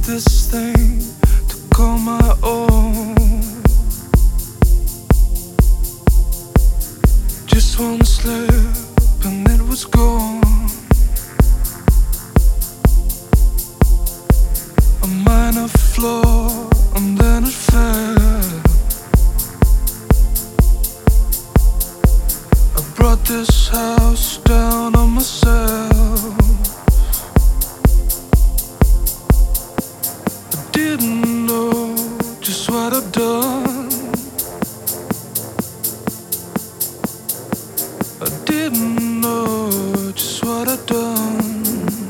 this thing to call my own. Just one slip and it was gone. A minor flaw and then it fell. I brought this house down on myself. I didn't know just what I'd done. I didn't know just what I'd done.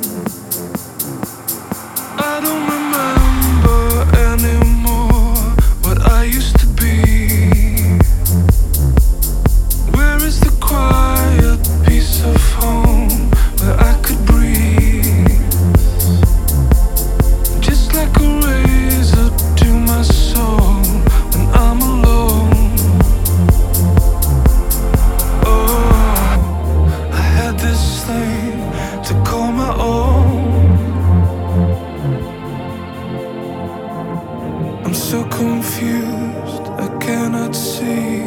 I don't remember anymore what I used to be. Where is the quiet piece of home where I could breathe? Just like a razor to my soul when I'm alone. Oh, I had this thing to call my own. I'm so confused, I cannot see.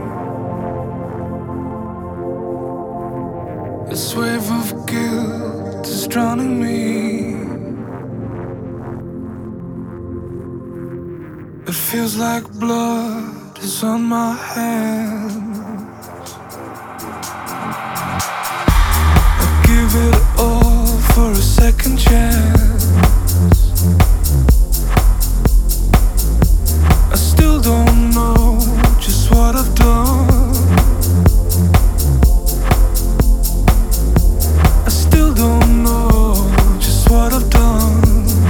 This wave of guilt is drowning me. It feels like blood is on my hands. I give it all for a second chance. I still don't know just what I've done. I still don't know just what I've done.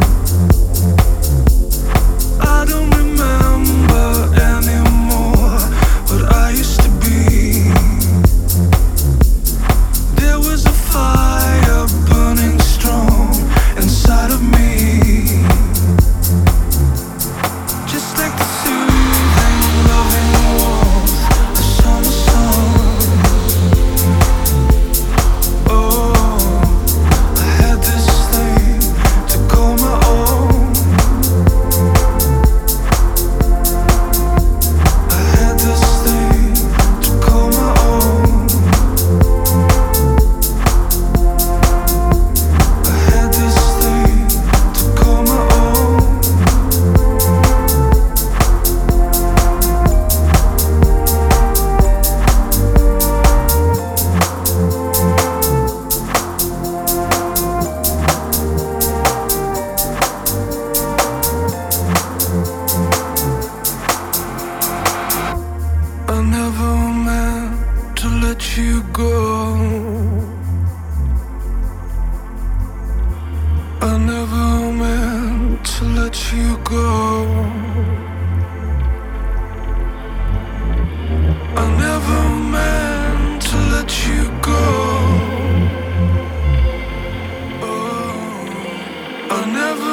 I don't remember anymore what I used to be. There was a fire burning strong inside of me. Just like the soothing, loving warmth of summer sun. Oh, I had this thing to call my own. I had this thing to call my own. I had this thing to call my own. I never meant to let you go. I never meant to let you go. I never meant to let you go. Oh, I never